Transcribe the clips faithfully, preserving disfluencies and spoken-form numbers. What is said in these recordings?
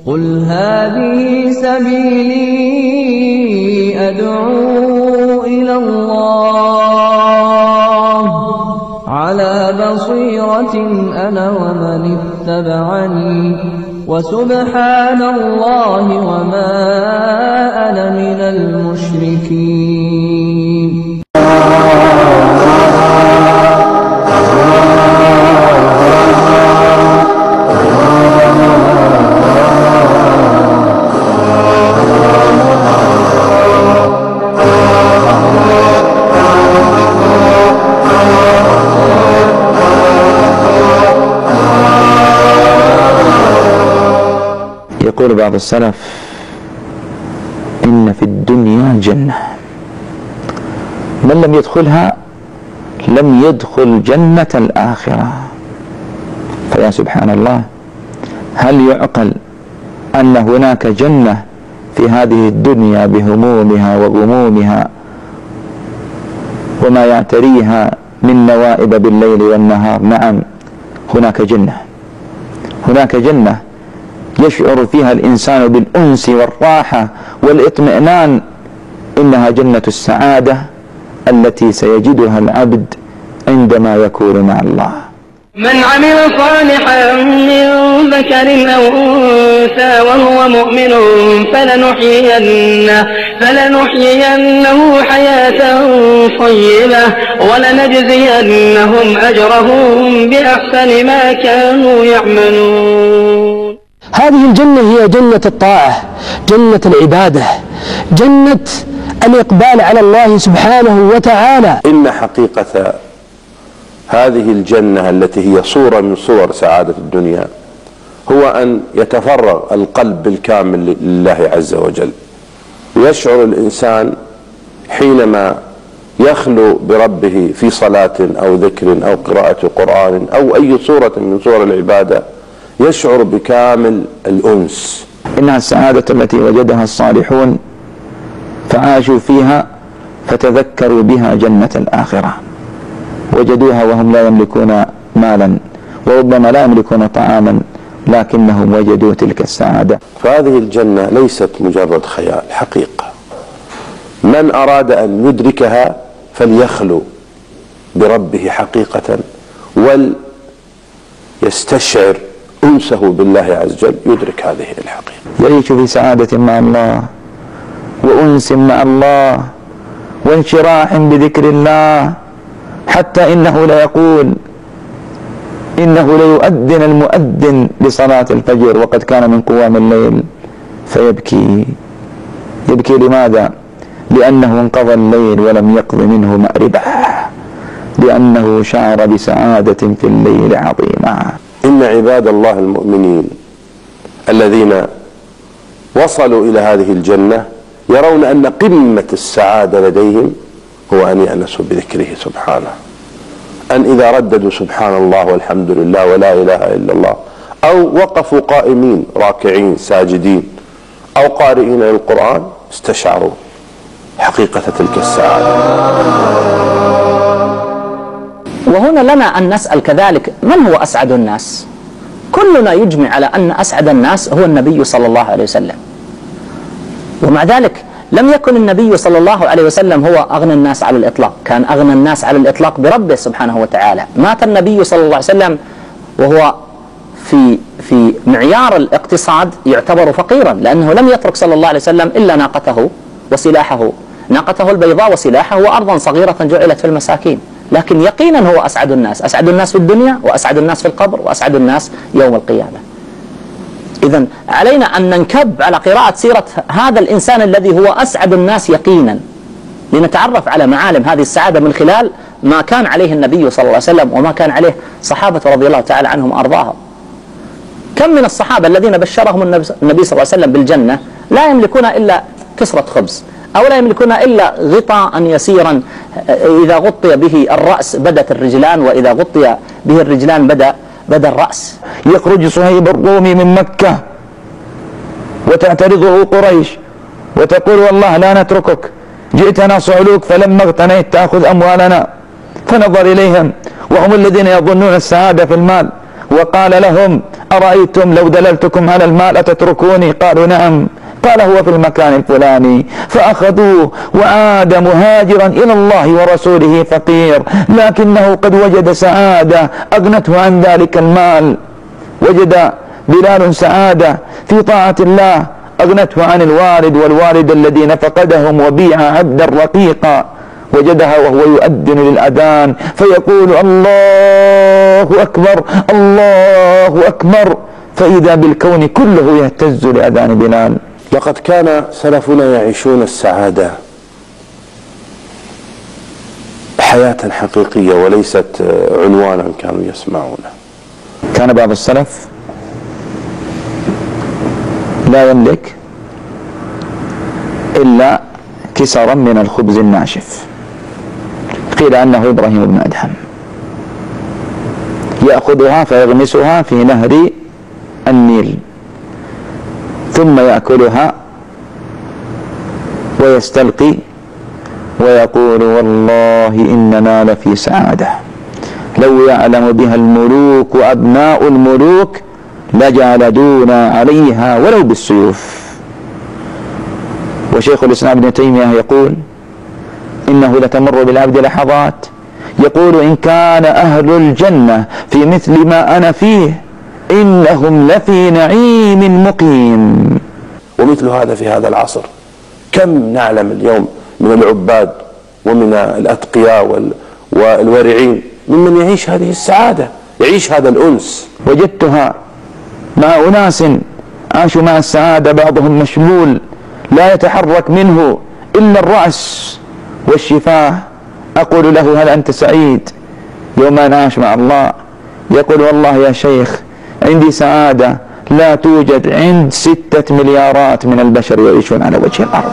قل هذه سبيلي أدعو إلى الله على بصيرة أنا ومن اتبعني وسبحان الله وما أنا من المشركين. يقول بعض السلف: إن في الدنيا جنة من لم يدخلها لم يدخل جنة الآخرة. فيا سبحان الله، هل يعقل أن هناك جنة في هذه الدنيا بهمومها وغمومها وما يعتريها من نوائب بالليل والنهار؟ نعم، هناك جنة، هناك جنة يشعر فيها الإنسان بالأنس والراحة والإطمئنان. إنها جنة السعادة التي سيجدها العبد عندما يكون مع الله. من عمل صالحا من ذكر أو أنثى وهو مؤمن فلنحيينه, فلنحيينه حياة طيبة ولنجزينهم أجرهم بأحسن ما كانوا يعملون. هذه الجنة هي جنة الطاعة، جنة العبادة، جنة الإقبال على الله سبحانه وتعالى. إن حقيقة هذه الجنة التي هي صورة من صور سعادة الدنيا هو أن يتفرغ القلب بالكامل لله عز وجل. يشعر الإنسان حينما يخلو بربه في صلاة أو ذكر أو قراءة قرآن أو أي صورة من صور العبادة يشعر بكامل الأنس. إنها السعادة التي وجدها الصالحون فعاشوا فيها فتذكروا بها جنة الآخرة، وجدوها وهم لا يملكون مالا وربما لا يملكون طعاما، لكنهم وجدوا تلك السعادة. فهذه الجنة ليست مجرد خيال، حقيقة. من أراد أن يدركها فليخلو بربه حقيقة وليستشعر أنسه بالله عز وجل، يدرك هذه الحقيقة، يعيش في سعادة مع الله وأنس مع الله وانشراح بذكر الله، حتى إنه لا يقول إنه ليؤذن المؤذن لصلاة الفجر وقد كان من قوام الليل فيبكي. يبكي لماذا؟ لأنه انقضى الليل ولم يقض منه مأربة، لأنه شعر بسعادة في الليل عظيمة. إن عباد الله المؤمنين الذين وصلوا إلى هذه الجنة يرون أن قمة السعادة لديهم هو أن يأنسوا بذكره سبحانه، أن إذا رددوا سبحان الله والحمد لله ولا إله إلا الله، أو وقفوا قائمين راكعين ساجدين أو قارئين للقرآن، استشعروا حقيقة تلك السعادة. وهنا لنا أن نسأل كذلك: من هو أسعد الناس؟ كلنا يجمع على أن أسعد الناس هو النبي صلى الله عليه وسلم، ومع ذلك لم يكن النبي صلى الله عليه وسلم هو أغنى الناس على الإطلاق، كان أغنى الناس على الإطلاق بربه سبحانه وتعالى. مات النبي صلى الله عليه وسلم وهو في في معيار الاقتصاد يعتبر فقيرا، لأنه لم يترك صلى الله عليه وسلم إلا ناقته وسلاحه، ناقته البيضاء وسلاحه وأرضا صغيرة جعلت في المساكين. لكن يقينا هو أسعد الناس، أسعد الناس في الدنيا وأسعد الناس في القبر وأسعد الناس يوم القيامة. إذن علينا أن ننكب على قراءة سيرة هذا الإنسان الذي هو أسعد الناس يقينا، لنتعرف على معالم هذه السعادة من خلال ما كان عليه النبي صلى الله عليه وسلم وما كان عليه صحابة رضي الله تعالى عنهم وأرضاهم. كم من الصحابة الذين بشرهم النبي صلى الله عليه وسلم بالجنة لا يملكون إلا كسرة خبز، أو لا يملكون إلا غطاء يسيرا إذا غطي به الرأس بدت الرجلان، وإذا غطي به الرجلان بدا بدا الرأس. يخرج صهيب الرومي من مكة وتعترضه قريش وتقول: والله لا نتركك، جئتنا صعلوك فلما اغتنيت تأخذ أموالنا. فنظر إليهم وهم الذين يظنون السعادة في المال وقال لهم أرأيتم لو دللتكم على المال أتتركوني؟ قالوا نعم. قال هو في المكان الفلاني، فأخذوه وعاد مهاجرا إلى الله ورسوله فقير، لكنه قد وجد سعادة أغنته عن ذلك المال. وجد بلال سعادة في طاعة الله أغنته عن الوالد والوالد الذين فقدهم وبيع عبدا رقيقا، وجدها وهو يؤذن للأذان فيقول الله أكبر الله أكبر، فإذا بالكون كله يهتز لأذان بلال. لقد كان سلفنا يعيشون السعادة حياة حقيقية وليست عنوانا كانوا يسمعونه. كان بعض السلف لا يملك إلا كسرا من الخبز الناشف، قيل أنه إبراهيم بن أدهم، يأخذها فيغمسها في نهر النيل ثم يأكلها ويستلقي ويقول والله إننا لفي سعادة لو يعلم بها الملوك وأبناء الملوك لجالدونا عليها ولو بالسيوف. وشيخ الإسلام ابن تيمية يقول إنه لتمر بالعبد لحظات يقول إن كان أهل الجنة في مثل ما أنا فيه إنهم لفي نعيم مقيم. ومثل هذا في هذا العصر كم نعلم اليوم من العباد ومن الأتقياء والورعين ممن يعيش هذه السعادة، يعيش هذا الأنس. وجدتها مع أناس عاشوا مع السعادة، بعضهم مشلول لا يتحرك منه إلا الرأس والشفاه. أقول له هل أنت سعيد؟ يوم أن عاش مع الله يقول والله يا شيخ عندي سعادة لا توجد عند ستة مليارات من البشر يعيشون على وجه الأرض.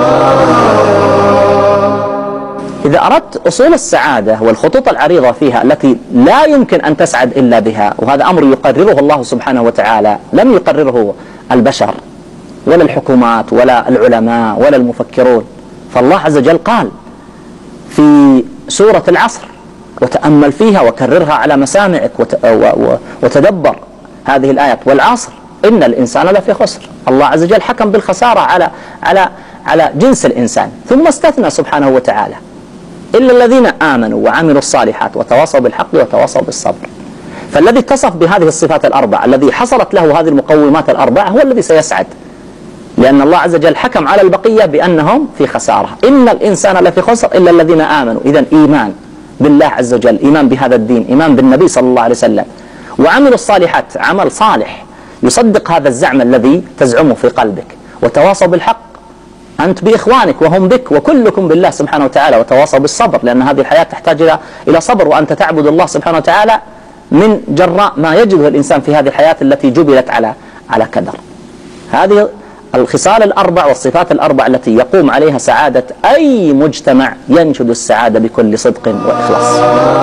إذا أردت أصول السعادة والخطوط العريضة فيها التي لا يمكن أن تسعد إلا بها، وهذا أمر يقرره الله سبحانه وتعالى، لم يقرره البشر ولا الحكومات ولا العلماء ولا المفكرون، فالله عز وجل قال في سورة العصر وتأمل فيها وكررها على مسامعك وتدبر هذه الآيات، والعصر إن الإنسان لفي خسر. الله عز وجل حكم بالخسارة على على على جنس الإنسان، ثم استثنى سبحانه وتعالى إلا الذين آمنوا وعملوا الصالحات وتواصوا بالحق وتواصوا بالصبر. فالذي اتصف بهذه الصفات الأربع، الذي حصلت له هذه المقومات الأربع، هو الذي سيسعد، لأن الله عز وجل حكم على البقية بأنهم في خسارة. إن الإنسان لفي خسر إلا الذين آمنوا. إذن إيمان بالله عز وجل، إيمان بهذا الدين، إيمان بالنبي صلى الله عليه وسلم، وعملوا الصالحات، عمل صالح يصدق هذا الزعم الذي تزعمه في قلبك، وتواصوا بالحق، أنت بإخوانك وهم بك وكلكم بالله سبحانه وتعالى، وتواصوا بالصبر، لأن هذه الحياة تحتاج إلى صبر، وأنت تعبد الله سبحانه وتعالى من جراء ما يجده الإنسان في هذه الحياة التي جبلت على على كدر. هذه الخصال الأربع والصفات الأربع التي يقوم عليها سعادة أي مجتمع ينشد السعادة بكل صدق وإخلاص.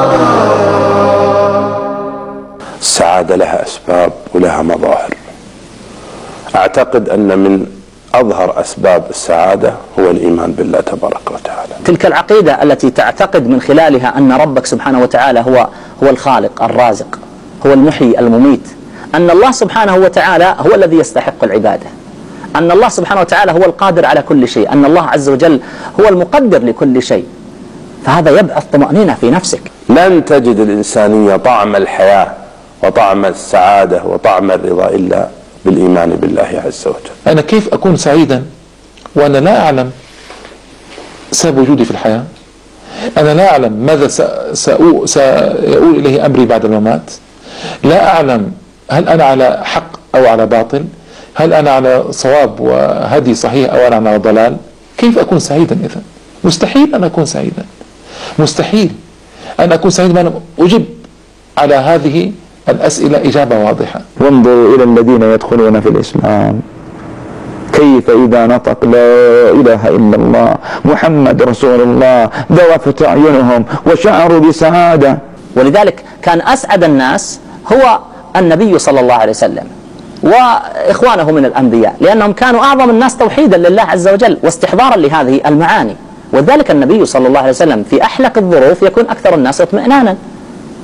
السعادة لها أسباب ولها مظاهر. أعتقد أن من أظهر أسباب السعادة هو الإيمان بالله تبارك وتعالى. تلك العقيدة التي تعتقد من خلالها أن ربك سبحانه وتعالى هو هو الخالق الرازق، هو المحيي المميت، أن الله سبحانه وتعالى هو الذي يستحق العبادة، أن الله سبحانه وتعالى هو القادر على كل شيء، أن الله عز وجل هو المقدر لكل شيء، فهذا يبعث طمأنينة في نفسك. لن تجد الإنسانية طعم الحياة وطعم السعادة وطعم الرضا إلا بالإيمان بالله عز وجل. أنا كيف أكون سعيدا وأنا لا أعلم سبب وجودي في الحياة؟ أنا لا أعلم ماذا سأقول إليه أمري بعد الممات، لا أعلم هل أنا على حق أو على باطل، هل أنا على صواب وهدي صحيح أو أنا على ضلال. كيف أكون سعيدا إذن؟ مستحيل أن أكون سعيدا، مستحيل أن أكون سعيدا وأنا أجب على هذه الأسئلة إجابة واضحة. وانظروا إلى الذين يدخلون في الإسلام كيف إذا نطق لا إله إلا الله محمد رسول الله ذرفت أعينهم وشعروا بسعادة. ولذلك كان أسعد الناس هو النبي صلى الله عليه وسلم وإخوانه من الأنبياء، لأنهم كانوا أعظم الناس توحيدا لله عز وجل واستحضارا لهذه المعاني. وذلك النبي صلى الله عليه وسلم في أحلك الظروف يكون أكثر الناس اطمئنانا،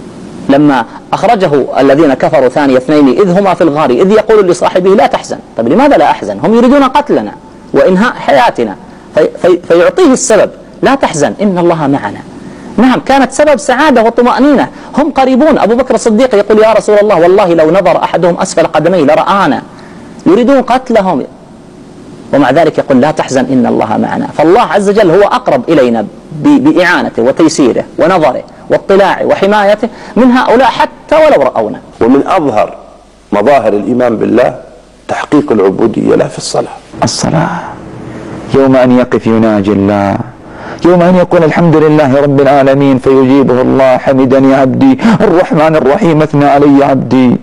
لما أخرجه الذين كفروا ثاني اثنين إذ هما في الغار إذ يقول لصاحبه لا تحزن. طيب لماذا لا أحزن؟ هم يريدون قتلنا وإنهاء حياتنا، في في فيعطيه السبب لا تحزن إن الله معنا. نعم، كانت سبب سعادة وطمأنينة، هم قريبون. أبو بكر الصديق يقول يا رسول الله والله لو نظر أحدهم أسفل قدميه لرآنا، يريدون قتلهم، ومع ذلك يقول لا تحزن إن الله معنا. فالله عز وجل هو أقرب إلينا بإعانته وتيسيره ونظره واطلاعه وحمايته من هؤلاء حتى ولو رأونا. ومن أظهر مظاهر الإيمان بالله تحقيق العبودية له في الصلاة. الصلاة يوم أن يقف يناجي الله، يوم أن يقول الحمد لله رب العالمين فيجيبه الله حمدني عبدي الرحمن الرحيم أثنى علي عبدي،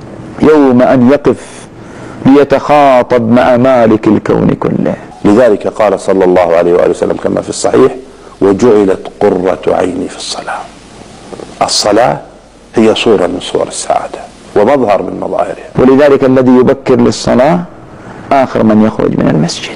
يوم أن يقف ليتخاطب مع مالك الكون كله. لذلك قال صلى الله عليه وآله وسلم كما في الصحيح وجعلت قرة عيني في الصلاة. الصلاة هي صورة من صور السعادة ومظهر من مظاهرها. ولذلك الذي يبكر للصلاة آخر من يخرج من المسجد،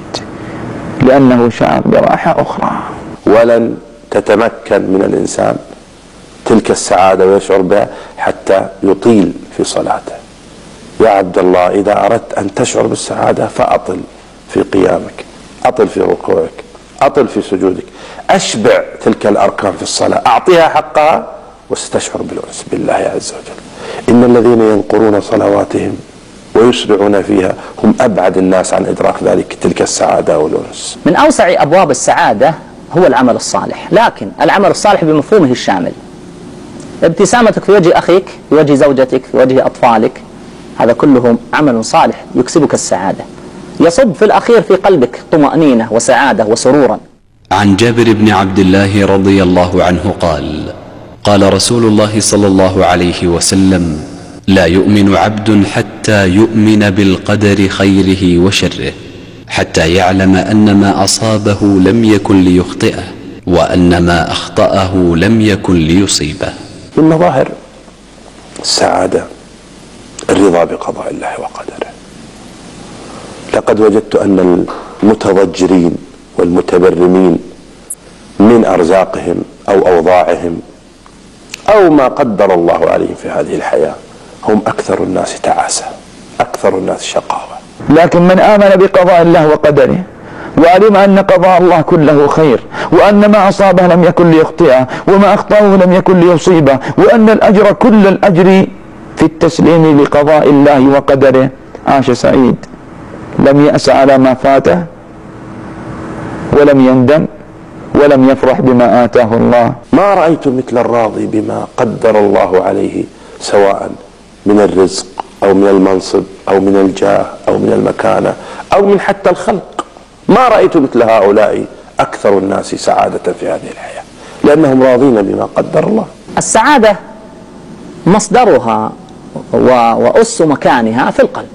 لأنه شعر براحة أخرى. ولن تتمكن من الإنسان تلك السعادة ويشعر بها حتى يطيل في صلاته. يا عبد الله إذا أردت أن تشعر بالسعادة فأطل في قيامك، أطل في ركوعك، أطل في سجودك، أشبع تلك الأركان في الصلاة، أعطيها حقها وستشعر بالأنس بالله عز وجل. إن الذين ينقرون صلواتهم ويسرعون فيها هم أبعد الناس عن إدراك ذلك تلك السعادة والأنس. من أوسع أبواب السعادة هو العمل الصالح، لكن العمل الصالح بمفهومه الشامل. ابتسامتك في وجه أخيك، في وجه زوجتك، في وجه أطفالك، هذا كله عمل صالح يكسبك السعادة، يصب في الأخير في قلبك طمأنينة وسعادة وسرورا. عن جابر بن عبد الله رضي الله عنه قال قال رسول الله صلى الله عليه وسلم لا يؤمن عبد حتى يؤمن بالقدر خيره وشره، حتى يعلم أن ما أصابه لم يكن ليخطئه وأن ما أخطأه لم يكن ليصيبه. من مظاهر السعادة الرضا بقضاء الله وقدره. لقد وجدت أن المتضجرين والمتبرمين من أرزاقهم أو أوضاعهم أو ما قدر الله عليهم في هذه الحياة هم أكثر الناس تعاسة، أكثر الناس شقاوة. لكن من آمن بقضاء الله وقدره وعلم أن قضاء الله كله خير، وأن ما أصابه لم يكن ليخطئه وما أخطأه لم يكن ليصيبه، وأن الأجر كل الأجر في التسليم لقضاء الله وقدره، عاش سعيد، لم يأس على ما فاته ولم يندم ولم يفرح بما آتاه الله. ما رأيت مثل الراضي بما قدر الله عليه سواء من الرزق أو من المنصب أو من الجاه أو من المكانة أو من حتى الخلق. ما رأيت مثل هؤلاء أكثر الناس سعادة في هذه الحياة، لأنهم راضين بما قدر الله. السعادة مصدرها وأس مكانها في القلب،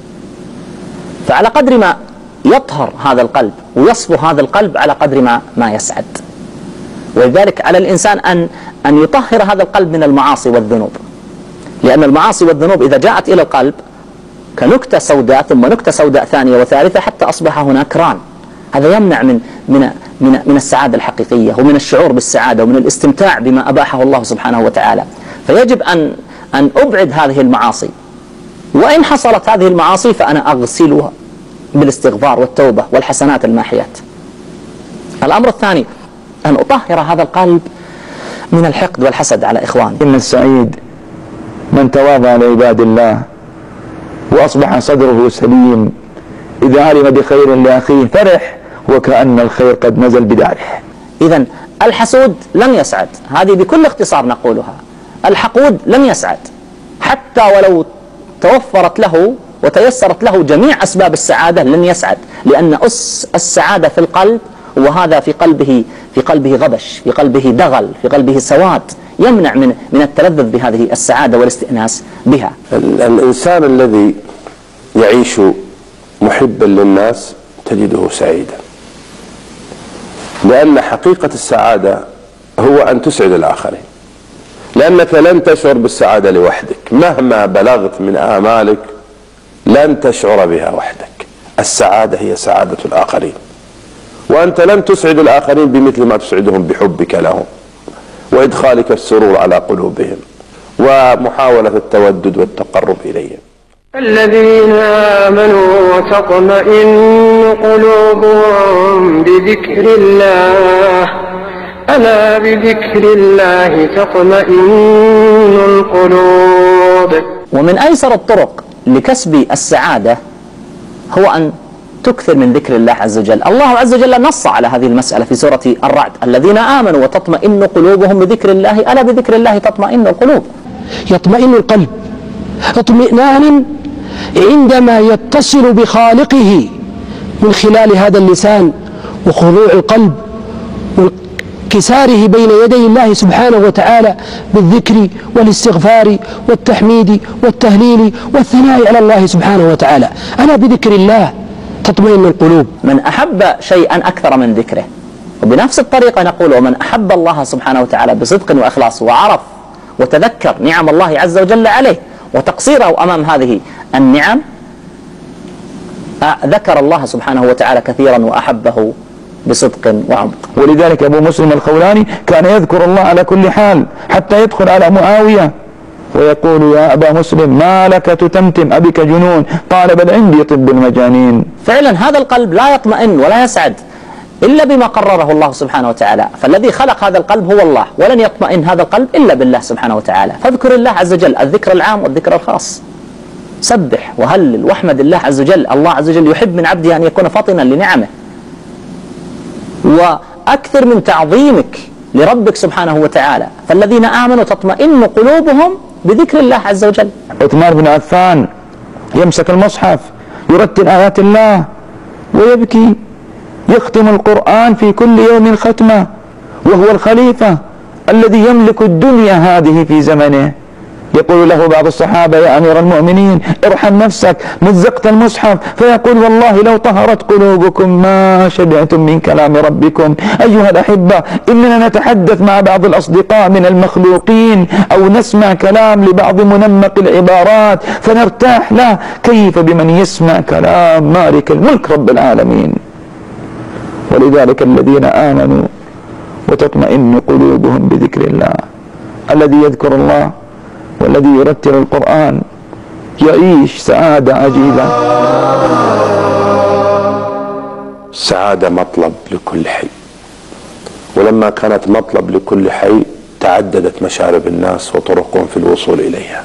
فعلى قدر ما يطهر هذا القلب ويصفو هذا القلب على قدر ما ما يسعد. ولذلك على الإنسان أن أن يطهر هذا القلب من المعاصي والذنوب، لأن المعاصي والذنوب إذا جاءت إلى القلب كنكتة سوداء ثم نكتة سوداء ثانية وثالثة حتى أصبح هناك ران، هذا يمنع من من من من السعادة الحقيقية ومن الشعور بالسعادة ومن الاستمتاع بما أباحه الله سبحانه وتعالى. فيجب أن أن أبعد هذه المعاصي، وإن حصلت هذه المعاصي فأنا أغسلها بالاستغفار والتوبة والحسنات الماحيات. الأمر الثاني أن أطهر هذا القلب من الحقد والحسد على إخواني. إن السعيد من تواضع لعباد الله وأصبح صدره سليم، إذا علم بخير لأخيه فرح وكأن الخير قد نزل بداره. إذن الحسود لن يسعد، هذه بكل اختصار نقولها. الحقود لن يسعد حتى ولو توفرت له وتيسرت له جميع أسباب السعادة، لن يسعد، لأن أس السعادة في القلب، وهذا في قلبه في قلبه غبش، في قلبه دغل، في قلبه سواد يمنع من من التلذذ بهذه السعادة والاستئناس بها. الإنسان الذي يعيش محبا للناس تجده سعيدا، لأن حقيقة السعادة هو أن تسعد الآخرين، لأنك لن تشعر بالسعادة لوحدك، مهما بلغت من آمالك لن تشعر بها وحدك. السعادة هي سعادة الآخرين، وأنت لن تسعد الآخرين بمثل ما تسعدهم بحبك لهم وإدخالك السرور على قلوبهم ومحاولة التودد والتقرب إليهم. الذين آمنوا وتطمئن قلوبهم بذكر الله ألا بذكر الله تطمئن القلوب. ومن أيسر الطرق لكسب السعادة هو أن تكثر من ذكر الله عز وجل. الله عز وجل نص على هذه المسألة في سورة الرعد: الذين آمنوا وتطمئن قلوبهم بذكر الله ألا بذكر الله تطمئن القلوب. يطمئن القلب اطمئنانا عندما يتصل بخالقه من خلال هذا اللسان وخضوع القلب وانكساره بين يدي الله سبحانه وتعالى بالذكر والاستغفار والتحميد والتهليل والثناء على الله سبحانه وتعالى. ألا بذكر الله تطمئن القلوب. من أحب شيئا أكثر من ذكره. وبنفس الطريقة نقول: ومن أحب الله سبحانه وتعالى بصدق وإخلاص وعرف وتذكر نعم الله عز وجل عليه وتقصيره أمام هذه النعم ذكر الله سبحانه وتعالى كثيرا وأحبه بصدق وعمق. ولذلك أبو مسلم الخولاني كان يذكر الله على كل حال حتى يدخل على معاوية ويقول: يا أبا مسلم ما لك تتمتم أبك جنون؟ قال: بل عندي طب المجانين. فعلا هذا القلب لا يطمئن ولا يسعد إلا بما قرره الله سبحانه وتعالى، فالذي خلق هذا القلب هو الله، ولن يطمئن هذا القلب إلا بالله سبحانه وتعالى. فاذكر الله عز وجل، الذكر العام والذكر الخاص. سبح وهلل واحمد الله عز وجل. الله عز وجل يحب من عبده أن يكون فطنا لنعمه، وأكثر من تعظيمك لربك سبحانه وتعالى. فالذين آمنوا تطمئن قلوبهم بذكر الله عز وجل. عثمان بن عفان يمسك المصحف يرتل آيات الله ويبكي، يختم القرآن في كل يوم ختمة، وهو الخليفة الذي يملك الدنيا هذه في زمنه. يقول له بعض الصحابة: يا أمير المؤمنين ارحم نفسك، مزقت المصحف. فيقول: والله لو طهرت قلوبكم ما شبعتم من كلام ربكم. أيها الأحبة، إننا نتحدث مع بعض الأصدقاء من المخلوقين أو نسمع كلام لبعض منمق العبارات فنرتاح له، كيف بمن يسمع كلام مالك الملك رب العالمين؟ ولذلك الذين آمنوا وتطمئن قلوبهم بذكر الله، الذي يذكر الله والذي يرتل القرآن يعيش سعادة عجيبة. السعادة مطلب لكل حي، ولما كانت مطلب لكل حي تعددت مشارب الناس وطرقهم في الوصول إليها،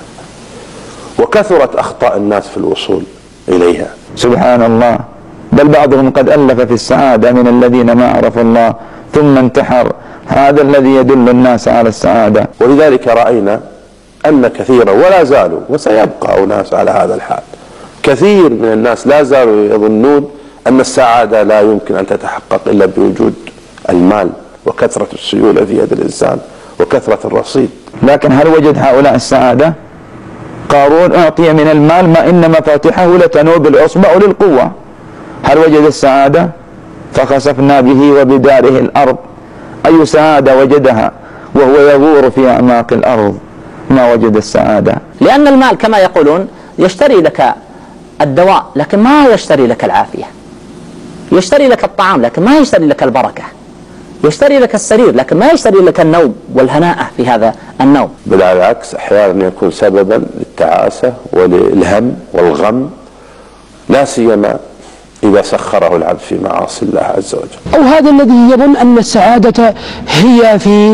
وكثرت أخطاء الناس في الوصول إليها. سبحان الله، بل بعضهم قد ألف في السعادة من الذين ما عرفوا الله ثم انتحر. هذا الذي يدل الناس على السعادة. ولذلك رأينا أن كثيرا ولا زالوا وسيبقى أناس على هذا الحال، كثير من الناس لا زالوا يظنون أن السعادة لا يمكن أن تتحقق إلا بوجود المال وكثرة السيولة في يد الإنسان وكثرة الرصيد. لكن هل وجد هؤلاء السعادة؟ قارون أعطي من المال ما إن مفاتحه لتنوء بالعصبة للقوة. هل وجد السعادة؟ فخسفنا به وبداره الأرض. أي سعادة وجدها وهو يغور في أعماق الأرض؟ ما وجد السعادة. لأن المال كما يقولون يشتري لك الدواء لكن ما يشتري لك العافية، يشتري لك الطعام لكن ما يشتري لك البركة، يشتري لك السرير لكن ما يشتري لك النوم والهناء في هذا النوم. بل على العكس، أحيانا يكون سببا للتعاسة وللهم والغم، لا سيما إذا سخره العبد في معاصي الله عز وجل. أو هذا الذي يظن أن السعادة هي في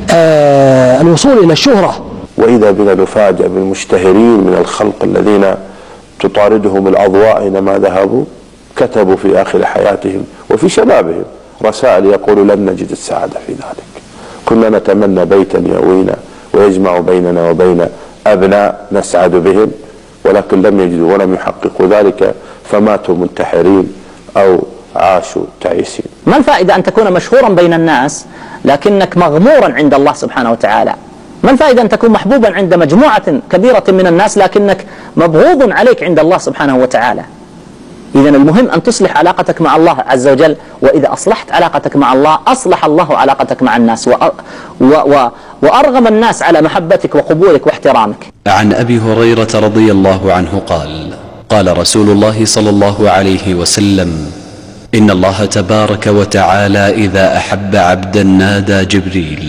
آه الوصول إلى الشهرة. وإذا بنا نفاجأ بالمشتهرين من الخلق الذين تطاردهم الأضواء أينما ذهبوا، كتبوا في آخر حياتهم وفي شبابهم رسائل يقول: لم نجد السعادة في ذلك، كنا نتمنى بيتا يأوينا ويجمع بيننا وبين أبناء نسعد بهم، ولكن لم يجدوا ولم يحققوا ذلك، فماتوا منتحرين أو عاشوا تعيسين. ما الفائدة أن تكون مشهورا بين الناس لكنك مغمورا عند الله سبحانه وتعالى؟ ما الفائدة أن تكون محبوبا عند مجموعة كبيرة من الناس لكنك مبغوض عليك عند الله سبحانه وتعالى؟ إذن المهم أن تصلح علاقتك مع الله عز وجل، وإذا أصلحت علاقتك مع الله أصلح الله علاقتك مع الناس، و... و... و... وأرغم الناس على محبتك وقبولك واحترامك. عن أبي هريرة رضي الله عنه قال: قال رسول الله صلى الله عليه وسلم: إن الله تبارك وتعالى إذا أحب عبدا نادى جبريل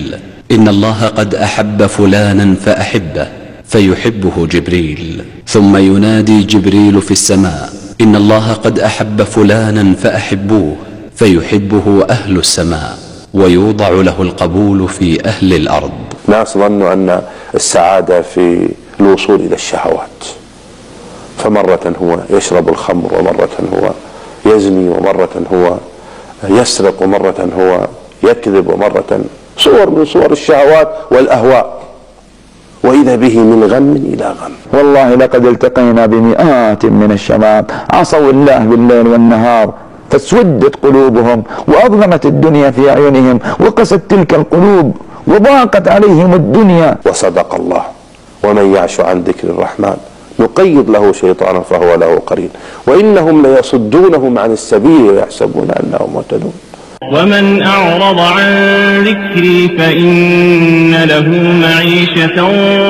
إن الله قد أحب فلانا فأحبه، فيحبه جبريل، ثم ينادي جبريل في السماء: إن الله قد أحب فلانا فأحبوه، فيحبه أهل السماء، ويوضع له القبول في أهل الأرض. ناس ظنوا أن السعادة في الوصول إلى الشهوات، فمرة هو يشرب الخمر، ومرة هو يزني، ومرة هو يسرق، ومرة هو يكذب، ومرة صور من صور الشهوات والأهواء، وإذا به من غم إلى غم. والله لقد التقينا بمئات من الشباب عصوا الله بالليل والنهار، فاسودت قلوبهم وأظلمت الدنيا في أعينهم، وقست تلك القلوب وضاقت عليهم الدنيا. وصدق الله: ومن يعش عن ذكر الرحمن نقيض له شيطانا فهو له قرين، وإنهم ليصدونهم عن السبيل ويحسبون أنهم مهتدون. ومن أعرض عن ذكري فإن له معيشة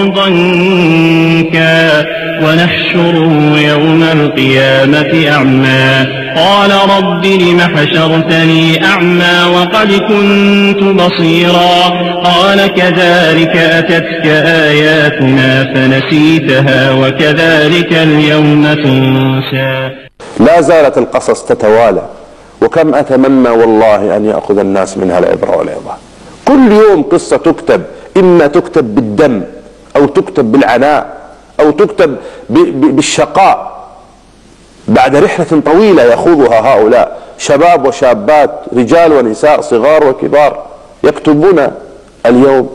ضنكا ونحشره يوم القيامة أعمى قال رب لم حشرتني أعمى وقد كنت بصيرا قال كذلك أتتك آياتنا فنسيتها وكذلك اليوم تنسى. لا زالت القصص تتوالى، وكم أتمنى والله أن يأخذ الناس منها العبرة والعظة. كل يوم قصة تكتب، إما تكتب بالدم أو تكتب بالعناء أو تكتب بالشقاء بعد رحلة طويلة يخوضها هؤلاء شباب وشابات، رجال ونساء، صغار وكبار، يكتبون اليوم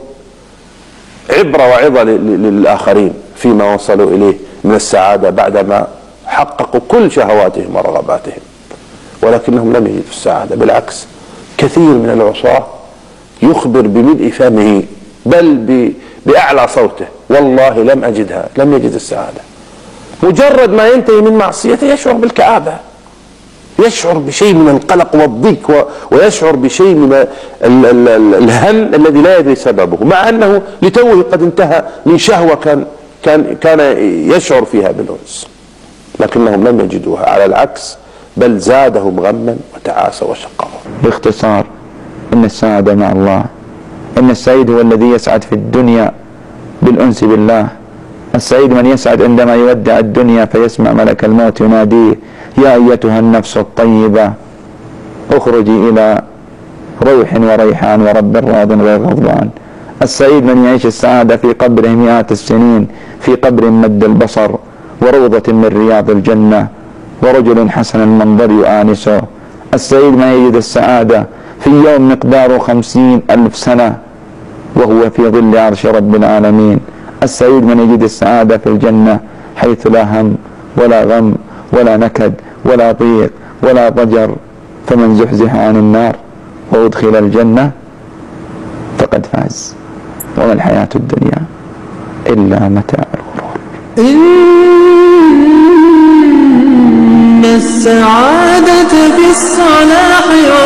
عبرة وعظة للآخرين فيما وصلوا إليه من السعادة بعدما حققوا كل شهواتهم ورغباتهم، ولكنهم لم يجدوا السعادة. بالعكس، كثير من العصاة يخبر بملء فمه بل بأعلى صوته: والله لم أجدها، لم يجد السعادة. مجرد ما ينتهي من معصيته يشعر بالكآبة، يشعر بشيء من القلق والضيق، ويشعر بشيء من الهم الذي لا يدري سببه، مع أنه لتوه قد انتهى من شهوة كان كان كان يشعر فيها بالأنس، لكنهم لم يجدوها، على العكس بل زادهم غما وتعاسة وشقاوة. باختصار، إن السعادة مع الله، إن السعيد هو الذي يسعد في الدنيا بالأنس بالله. السعيد من يسعد عندما يودع الدنيا فيسمع ملك الموت يناديه: يا أيتها النفس الطيبة اخرجي إلى روح وريحان ورب راض غير غضبان. السعيد من يعيش السعادة في قبره مئات السنين، في قبر مد البصر وروضة من رياض الجنة ورجل حسن المنظر يؤانسه. السعيد من يجد السعادة في يوم مقداره خمسين ألف سنة وهو في ظل عرش رب العالمين. السعيد من يجد السعادة في الجنة حيث لا هم ولا غم ولا نكد ولا ضيق ولا ضجر. فمن زحزح عن النار وأدخل الجنة فقد فاز، وما الحياة الدنيا إلا متاع الغرور. إن السعادة في الصلاح